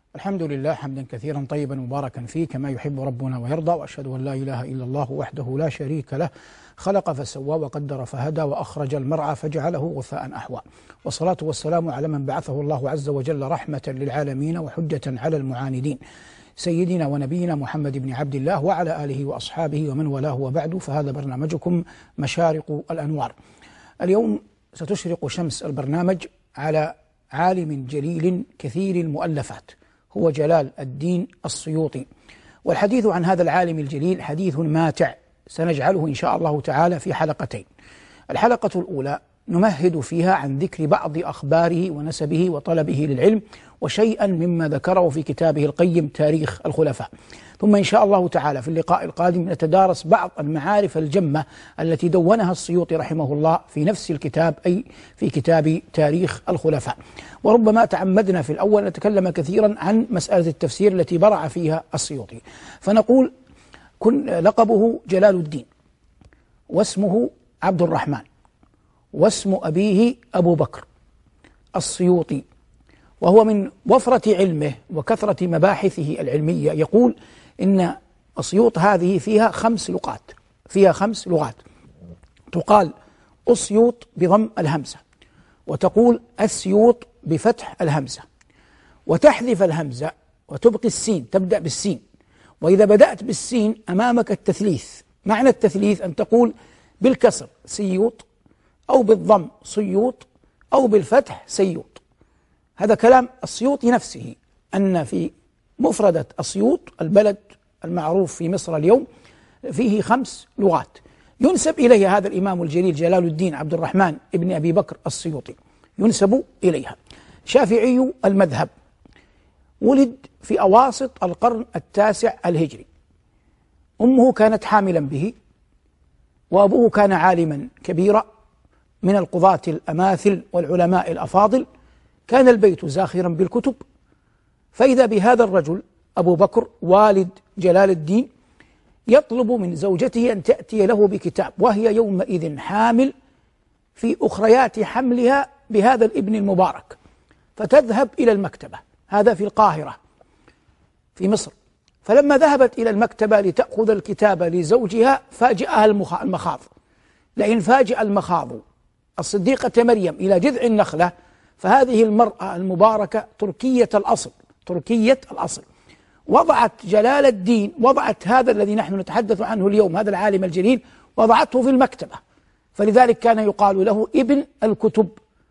الحمد لله حمدا كثيرا طيبا مباركا فيه كما يحب ربنا ويرضى، وأشهد أن لا إله إلا الله وحده لا شريك له، خلق فسوى وقدر فهدى وأخرج المرعى فجعله غثاء أحوى، والصلاة والسلام على من بعثه الله عز وجل رحمة للعالمين وحجة على المعاندين، سيدنا ونبينا محمد بن عبد الله وعلى آله وأصحابه ومن والاه، وبعد، فهذا برنامجكم مشارق الأنوار. اليوم ستشرق شمس البرنامج على عالم جليل كثير المؤلفات، هو جلال الدين السيوطي، والحديث عن هذا العالم الجليل حديث ماتع سنجعله إن شاء الله تعالى في حلقتين. الحلقة الأولى نمهد فيها عن ذكر بعض أخباره ونسبه وطلبه للعلم وشيئا مما ذكره في كتابه القيم تاريخ الخلفاء، ثم إن شاء الله تعالى في اللقاء القادم نتدارس بعض المعارف الجمة التي دونها السيوطي رحمه الله في نفس الكتاب، أي في كتاب تاريخ الخلفاء. وربما تعمدنا في الأول نتكلم كثيرا عن مسألة التفسير التي برع فيها السيوطي، فنقول لقبه جلال الدين، واسمه عبد الرحمن، واسم أبيه أبو بكر السيوطي، وهو من وفرة علمه وكثرة مباحثه العلمية يقول إن أسيوط هذه فيها 5 لغات، فيها 5 لغات، تقال أسيوط بضم الهمزة، وتقول أسيوط بفتح الهمزة، وتحذف الهمزة وتبقي السين، تبدأ بالسين، وإذا بدأت بالسين أمامك التثليث. معنى التثليث أن تقول بالكسر سيوط، أو بالضم صيوط، أو بالفتح سيوط. هذا كلام السيوطي نفسه، أن في مفردة أسيوط البلد المعروف في مصر اليوم فيه 5 لغات ينسب إليها هذا الإمام الجليل جلال الدين عبد الرحمن ابن أبي بكر السيوطي، ينسب إليها. شافعي المذهب، ولد في أواسط القرن 9 الهجري، أمه كانت حاملا به، وأبوه كان عالما كبيرا من القضاة الأماثل والعلماء الأفاضل، كان البيت زاخرا بالكتب، فإذا بهذا الرجل أبو بكر والد جلال الدين يطلب من زوجته أن تأتي له بكتاب، وهي يومئذ حامل في أخريات حملها بهذا الابن المبارك، فتذهب إلى المكتبة، هذا في القاهرة في مصر. فلما ذهبت إلى المكتبة لتأخذ الكتاب لزوجها فاجأها المخاض، لئن فاجأ المخاض الصديقة مريم إلى جذع النخلة، فهذه المرأة المباركة تركية الأصل، تركية الأصل، وضعت جلال الدين، وضعت هذا الذي نحن نتحدث عنه اليوم، هذا العالم الجليل، وضعته في المكتبة، فلذلك كان يقال له ابن الكتب.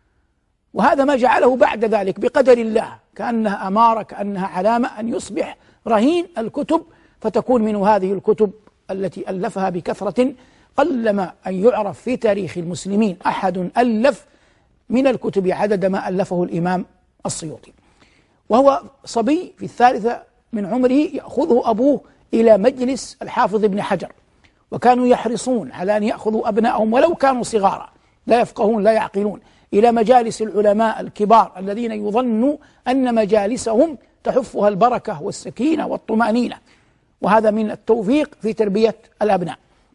وهذا ما جعله بعد ذلك بقدر الله كأنها أمارة، كأنها علامة، أن يصبح رهين الكتب، فتكون من هذه الكتب التي ألفها بكثرة. قلما أن يعرف في تاريخ المسلمين أحد ألف من الكتب عدد ما ألفه الإمام السيوطي. وهو صبي في 3 من عمره يأخذه أبوه إلى مجلس الحافظ ابن حجر، وكانوا يحرصون على أن يأخذوا أبنائهم ولو كانوا صغارا لا يفقهون لا يعقلون إلى مجالس العلماء الكبار الذين يظن أن مجالسهم تحفها البركة والسكينة والطمأنينة، وهذا من التوفيق في تربية الأبناء.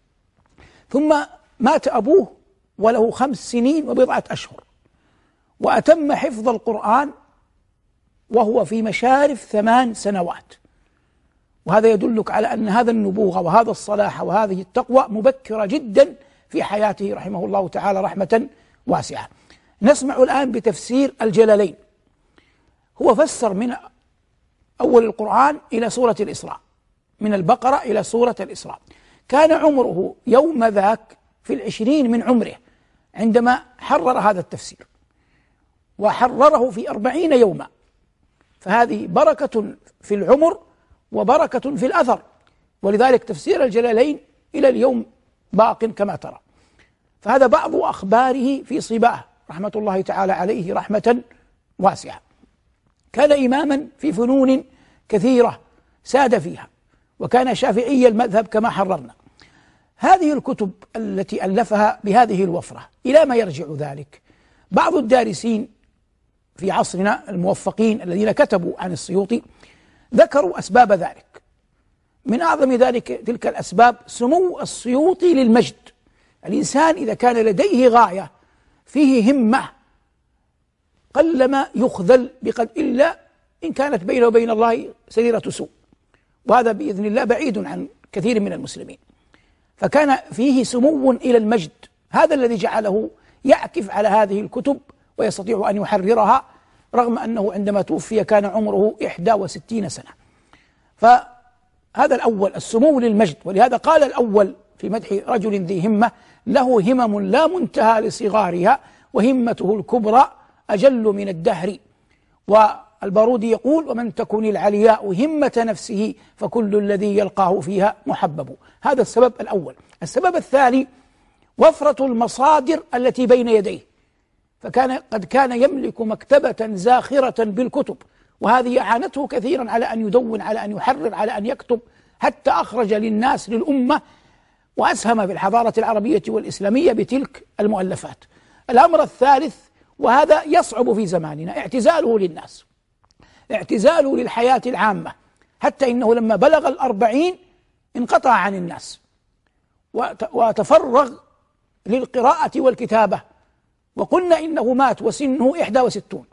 ثم مات أبوه وله 5 سنين وبضعة أشهر، وأتم حفظ القرآن وهو في مشارف 8 سنوات، وهذا يدلك على أن هذا النبوغة وهذا الصلاح وهذه التقوى مبكرة جدا في حياته رحمه الله تعالى رحمة واسعة. نسمع الآن بتفسير الجلالين. هو فسر من أول القرآن إلى سورة الإسراء، من البقرة إلى سورة الإسراء. كان عمره يوم ذاك في 20 من عمره عندما حرر هذا التفسير، وحرره في 40 يوما، فهذه بركة في العمر وبركة في الأثر، ولذلك تفسير الجلالين إلى اليوم باق كما ترى. فهذا بعض أخباره في صباه رحمة الله تعالى عليه رحمة واسعة. كان إماما في فنون كثيرة ساد فيها، وكان شافعي المذهب كما حررنا. هذه الكتب التي ألفها بهذه الوفرة إلى ما يرجع ذلك؟ بعض الدارسين في عصرنا الموفقين الذين كتبوا عن السيوطي ذكروا أسباب ذلك. من أعظم ذلك تلك الأسباب سمو السيوطي للمجد. الإنسان إذا كان لديه غاية فيه همة قلما يخذل إلا إن كانت بينه وبين الله سريرة سوء، وهذا بإذن الله بعيد عن كثير من المسلمين. فكان فيه سمو إلى المجد، هذا الذي جعله يعكف على هذه الكتب ويستطيع أن يحررها، رغم أنه عندما توفي كان عمره 61 سنة. فهذا الأول، السمو للمجد. ولهذا قال الأول في مدح رجل ذي همة: له همم لا منتهى لصغارها وهمته الكبرى أجل من الدهر. والبارودي يقول: ومن تكن العلياء همة نفسه فكل الذي يلقاه فيها محبب. هذا السبب الأول. السبب الثاني: وفرة المصادر التي بين يديه، قد كان يملك مكتبة زاخرة بالكتب، وهذه أعانته كثيرا على أن يدون، على أن يحرر، على أن يكتب، حتى أخرج للناس للأمة وأسهم في الحضارة العربية والإسلامية بتلك المؤلفات. الأمر الثالث، وهذا يصعب في زماننا، اعتزاله للناس، اعتزاله للحياة العامة، حتى إنه لما بلغ 40 انقطع عن الناس وتفرغ للقراءة والكتابة، وقلنا إنه مات وسنه 61.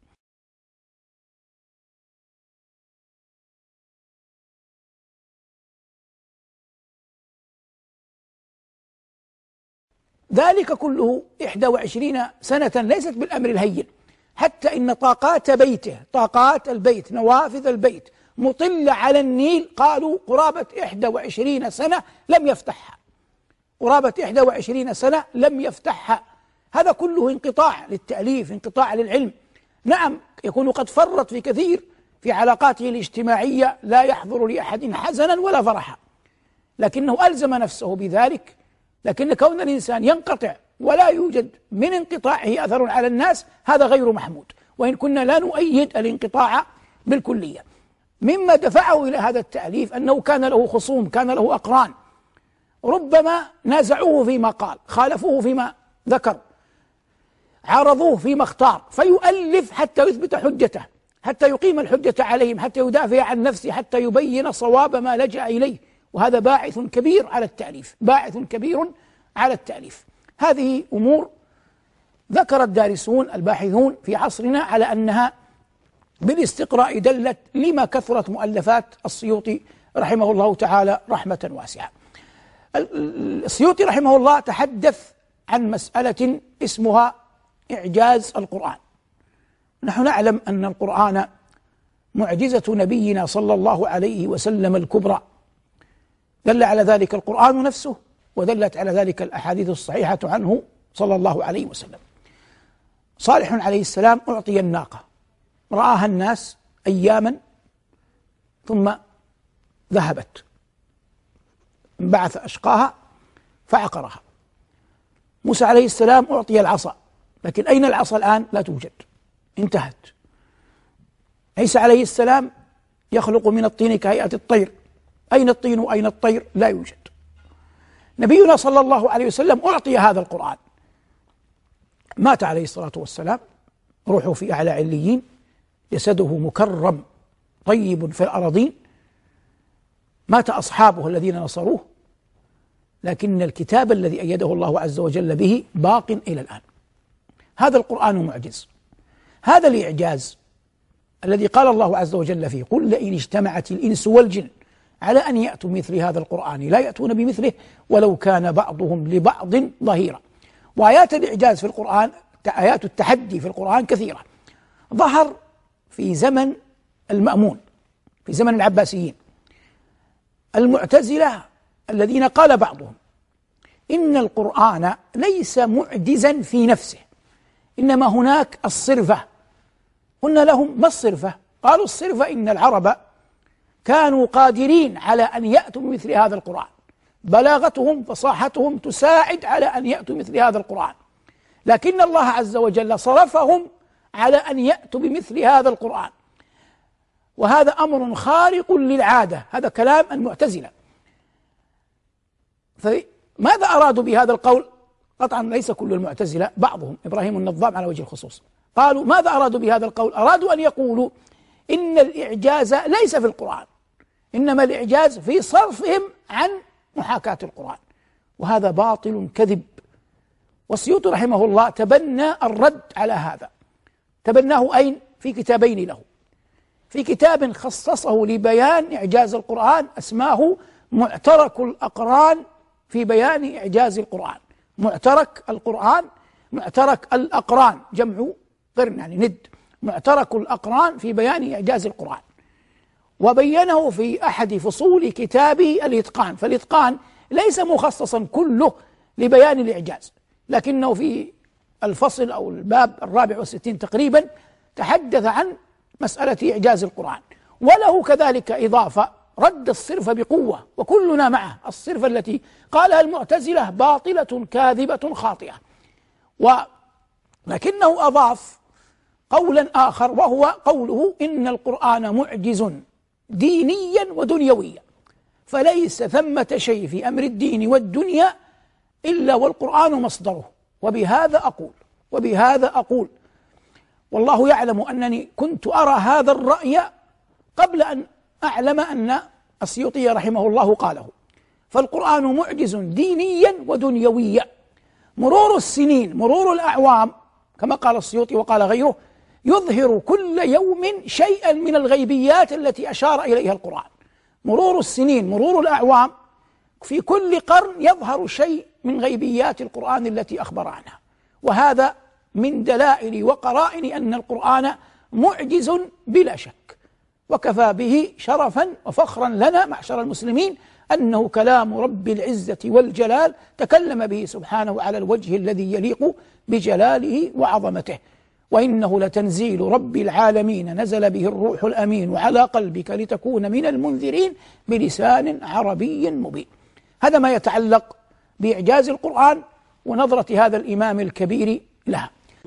ذلك كله 21 سنة ليست بالأمر الهين، حتى إن طاقات بيته، طاقات البيت، نوافذ البيت مطلة على النيل، قالوا قرابة 21 سنة لم يفتحها، قرابة 21 سنة لم يفتحها. هذا كله انقطاع للتأليف، انقطاع للعلم. نعم، يكون قد فرط في كثير في علاقاته الاجتماعية، لا يحضر لأحد حزنا ولا فرحا، لكنه ألزم نفسه بذلك. لكن كون الإنسان ينقطع ولا يوجد من انقطاعه أثر على الناس، هذا غير محمود، وإن كنا لا نؤيد الانقطاع بالكلية. مما دفعه إلى هذا التأليف أنه كان له خصوم، كان له أقران، ربما نازعوه فيما قال، خالفوه فيما ذكر، عارضوه فيما اختار، فيؤلف حتى يثبت حجته، حتى يقيم الحجة عليهم، حتى يدافع عن نفسه، حتى يبين صواب ما لجأ إليه. وهذا باعث كبير على التأليف، باعث كبير على التأليف. هذه أمور ذكر الدارسون الباحثون في عصرنا على أنها بالاستقراء دلت لما كثرت مؤلفات السيوطي رحمه الله تعالى رحمة واسعة. السيوطي رحمه الله تحدث عن مسألة اسمها إعجاز القرآن. نحن نعلم أن القرآن معجزة نبينا صلى الله عليه وسلم الكبرى، دل على ذلك القرآن نفسه، ودلت على ذلك الأحاديث الصحيحة عنه صلى الله عليه وسلم. صالح عليه السلام أعطي الناقة، رآها الناس أياما ثم ذهبت، انبعث أشقاها فعقرها. موسى عليه السلام أعطي العصا، لكن أين العصا الآن؟ لا توجد، انتهت. عيسى عليه السلام يخلق من الطين كهيئة الطير، أين الطين وأين الطير؟ لا يوجد. نبينا صلى الله عليه وسلم أعطي هذا القرآن، مات عليه الصلاة والسلام، روحه في أعلى عليين، جسده مكرم طيب في الأراضين، مات أصحابه الذين نصروه، لكن الكتاب الذي أيده الله عز وجل به باق إلى الآن. هذا القرآن معجز. هذا الإعجاز الذي قال الله عز وجل فيه: قل لئن اجتمعت الإنس والجن على أن يأتوا مثل هذا القرآن لا يأتون بمثله ولو كان بعضهم لبعض ظهيرا. وآيات الإعجاز في القرآن، آيات التحدي في القرآن كثيرة. ظهر في زمن المأمون، في زمن العباسيين، المعتزلة الذين قال بعضهم إن القرآن ليس معجزا في نفسه، إنما هناك الصرفة. قلنا لهم: ما الصرفة؟ قالوا: الصرفة إن العرب كانوا قادرين على أن يأتوا بمثل هذا القرآن، بلاغتهم فصاحتهم تساعد على أن يأتوا بمثل هذا القرآن، لكن الله عز وجل صرفهم على أن يأتوا بمثل هذا القرآن، وهذا أمر خارق للعادة. هذا كلام المعتزلة. فماذا أرادوا بهذا القول؟ قطعا ليس كل المعتزلة، بعضهم، إبراهيم النظام على وجه الخصوص، قالوا: ماذا أرادوا بهذا القول؟ أرادوا أن يقولوا إن الإعجاز ليس في القرآن، إنما الإعجاز في صرفهم عن محاكاة القرآن، وهذا باطل كذب. والسيوطي رحمه الله تبنى الرد على هذا، تبناه أين؟ في كتابين له. في كتاب خصصه لبيان إعجاز القرآن اسماه معترك الأقران في بيان إعجاز القرآن. معترك القرآن، معترك الأقران جمع قرن يعني ند، معترك الأقران في بيان إعجاز القرآن. وبينه في أحد فصول كتابه الإتقان، فالإتقان ليس مخصصا كله لبيان الإعجاز، لكنه في الفصل أو الباب 64 تقريبا تحدث عن مسألة إعجاز القرآن. وله كذلك إضافة رد الصرف بقوة، وكلنا معه، الصرف التي قالها المعتزلة باطلة كاذبة خاطئة، ولكنه أضاف قولا آخر وهو قوله إن القرآن معجز دينيا ودنيويا، فليس ثمة شيء في أمر الدين والدنيا إلا والقرآن مصدره. وبهذا أقول والله يعلم أنني كنت أرى هذا الرأي قبل أن أعلم أن السيوطي رحمه الله قاله. فالقرآن معجز دينيا ودنيويا، مرور السنين مرور الأعوام كما قال السيوطي وقال غيره يظهر كل يوم شيئا من الغيبيات التي أشار إليها القرآن. مرور السنين مرور الأعوام في كل قرن يظهر شيء من غيبيات القرآن التي أخبر عنها، وهذا من دلائل وقرائن أن القرآن معجز بلا شك. وكفى به شرفا وفخرا لنا معشر المسلمين أنه كلام رب العزة والجلال تكلم به سبحانه على الوجه الذي يليق بجلاله وعظمته. وإنه لتنزيل رب العالمين نزل به الروح الأمين على قلبك لتكون من المنذرين بلسان عربي مبين. هذا ما يتعلق بإعجاز القرآن ونظرة هذا الإمام الكبير لها.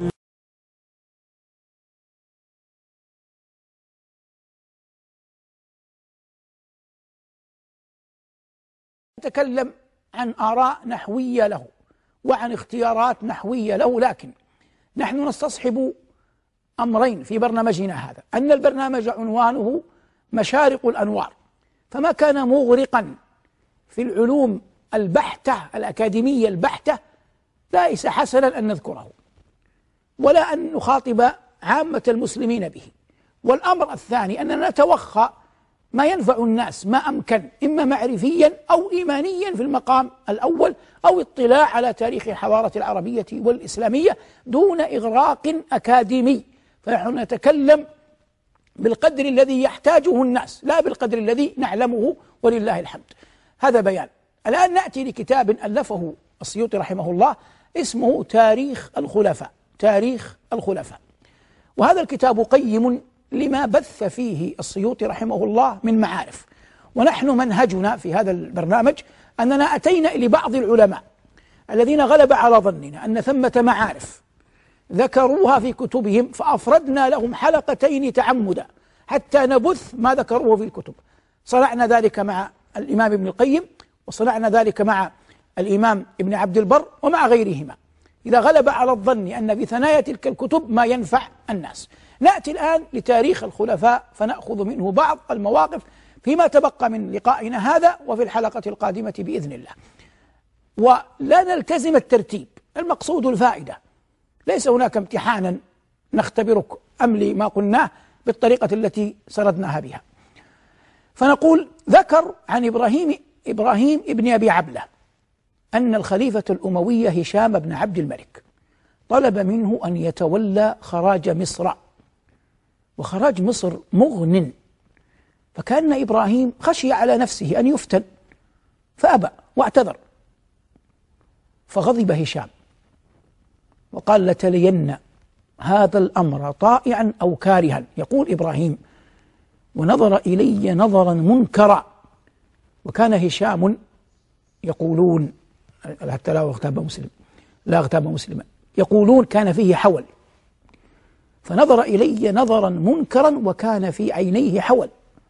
نتكلم عن آراء نحوية له وعن اختيارات نحوية له، لكن نحن نستصحب أمرين في برنامجنا هذا: أن البرنامج عنوانه مشارق الأنوار، فما كان مغرقا في العلوم البحتة الأكاديمية البحتة ليس حسنا أن نذكره ولا أن نخاطب عامة المسلمين به. والأمر الثاني أننا نتوخى ما ينفع الناس ما أمكن، إما معرفيا أو إيمانيا في المقام الأول، أو اطلاع على تاريخ الحضارة العربية والإسلامية دون إغراق أكاديمي. فنحن نتكلم بالقدر الذي يحتاجه الناس لا بالقدر الذي نعلمه، ولله الحمد. هذا بيان. الآن نأتي لكتاب ألفه السيوطي رحمه الله اسمه تاريخ الخلفاء. تاريخ الخلفاء، وهذا الكتاب قيم لما بث فيه السيوطي رحمه الله من معارف. ونحن منهجنا في هذا البرنامج أننا أتينا لبعض العلماء الذين غلب على ظننا أن ثمة معارف ذكروها في كتبهم، فأفردنا لهم حلقتين تعمدا حتى نبث ما ذكروه في الكتب. صنعنا ذلك مع الإمام ابن القيم، وصنعنا ذلك مع الإمام ابن عبد البر ومع غيرهما، إذا غلب على الظن أن في ثنايا تلك الكتب ما ينفع الناس. نأتي الآن لتاريخ الخلفاء فنأخذ منه بعض المواقف فيما تبقى من لقائنا هذا وفي الحلقة القادمة بإذن الله. ولا نلتزم الترتيب، المقصود الفائدة، ليس هناك امتحانا نختبرك أملي ما قلناه بالطريقة التي سردناها بها. فنقول: ذكر عن إبراهيم ابن أبي عبلة أن الخليفة الأموي هشام بن عبد الملك طلب منه أن يتولى خراج مصر، وخراج مصر مغن، فكان إبراهيم خشي على نفسه أن يفتن فأبى واعتذر، فغضب هشام وقال: لتلين هذا الأمر طائعا أو كارها. يقول إبراهيم: ونظر إلي نظرا منكرا. وكان هشام يقولون حتى لا اغتاب مسلما يقولون كان فيه حول، فنظر إلي نظرا منكرا وكان في عينيه حول،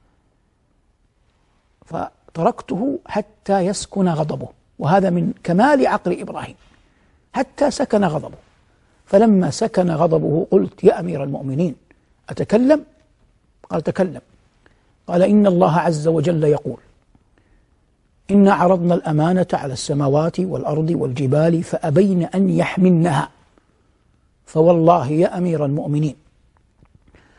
فتركته حتى يسكن غضبه. وهذا من كمال عقل إبراهيم، حتى سكن غضبه. فلما سكن غضبه قلت: يا أمير المؤمنين أتكلم؟ قال: تكلم. قال: إن الله عز وجل يقول: إنا عرضنا الأمانة على السماوات والأرض والجبال فأبين أن يحملنها، فوالله يا أمير المؤمنين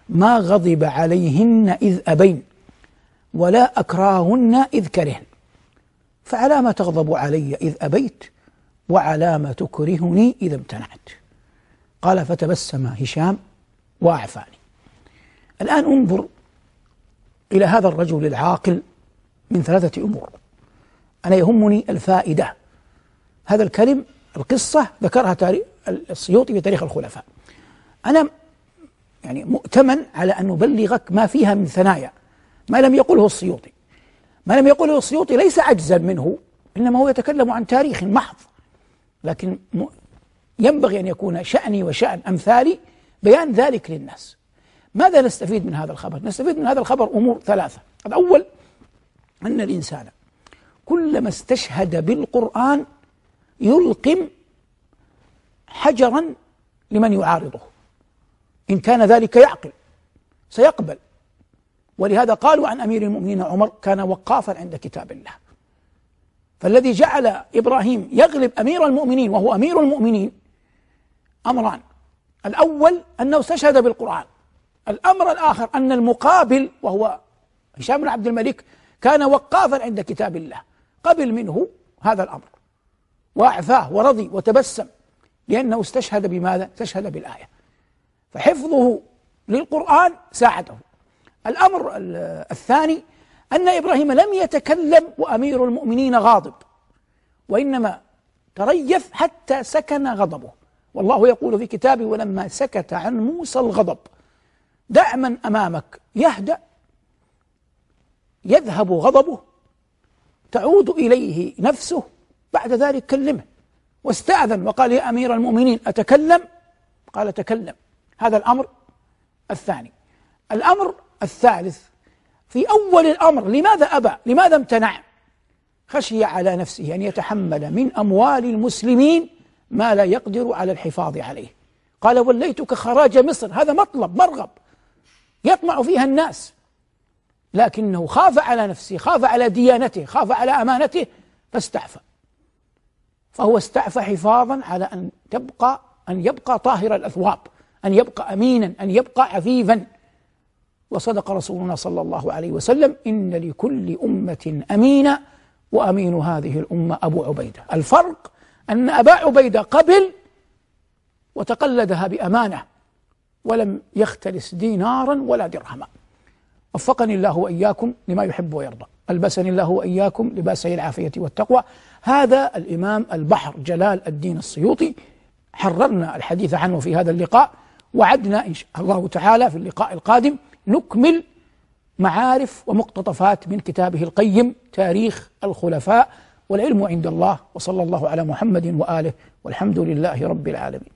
ما غضب عليهن إذ أبين ولا أكراهن إذ كرهن، فعلى ما تغضب علي إذ أبيت وعلى ما تكرهني إذا امتنعت. قال فتبسم هشام وأعفاني. الآن انظر إلى هذا الرجل العاقل من ثلاثة أمور. أنا يهمني الفائدة. هذا الكلم القصة ذكرها السيوطي في تاريخ الخلفاء. أنا يعني مؤتمن على أن نبلغك ما فيها من ثنايا ما لم يقله السيوطي. ما لم يقله السيوطي ليس عجزا منه، إنما هو يتكلم عن تاريخ محض، لكن ينبغي أن يكون شأني وشأن أمثالي بيان ذلك للناس. ماذا نستفيد من هذا الخبر؟ نستفيد من هذا الخبر أمور ثلاثة. الأول أن الإنسان كلما استشهد بالقرآن يلقم حجرا لمن يعارضه، إن كان ذلك يعقل سيقبل. ولهذا قالوا عن أمير المؤمنين عمر كان وقافا عند كتاب الله. فالذي جعل إبراهيم يغلب أمير المؤمنين وهو أمير المؤمنين أمران: الأول أنه استشهد بالقرآن، الأمر الآخر أن المقابل وهو هشام بن عبد الملك كان وقافا عند كتاب الله، قبل منه هذا الأمر وأعفاه ورضي وتبسم لأنه استشهد بماذا؟ استشهد بالآية. فحفظه للقرآن ساعده. الأمر الثاني أن إبراهيم لم يتكلم وأمير المؤمنين غاضب، وإنما تريث حتى سكن غضبه. والله يقول في كتابه: ولما سكت عن موسى الغضب. دع من أمامك يهدأ، يذهب غضبه، تعود إليه نفسه، بعد ذلك كلمه. واستأذن وقال: يا أمير المؤمنين أتكلم؟ قال: تكلم. هذا الأمر الثاني. الأمر الثالث: في أول الأمر لماذا أبى؟ لماذا امتنع؟ خشي على نفسه أن يتحمل من أموال المسلمين ما لا يقدر على الحفاظ عليه. قال: وليتك خراج مصر. هذا مطلب مرغب يطمع فيها الناس، لكنه خاف على نفسه، خاف على ديانته، خاف على أمانته، فاستعفى. فهو استعفى حفاظا على أن يبقى طاهر الأثواب، أن يبقى أمينا، أن يبقى عفيفا. وصدق رسولنا صلى الله عليه وسلم: إن لكل أمة أمينا وأمين هذه الأمة أبو عبيدة. الفرق أن أبا عبيدة قبل وتقلدها بأمانة ولم يختلس دينارا ولا درهما. وفقني الله وإياكم لما يحب ويرضى، ألبسني الله وإياكم لباسي العافية والتقوى. هذا الإمام البحر جلال الدين السيوطي، حررنا الحديث عنه في هذا اللقاء، وعدنا إن شاء الله تعالى في اللقاء القادم نكمل معارف ومقتطفات من كتابه القيم تاريخ الخلفاء. والعلم عند الله، وصلى الله على محمد وآله، والحمد لله رب العالمين.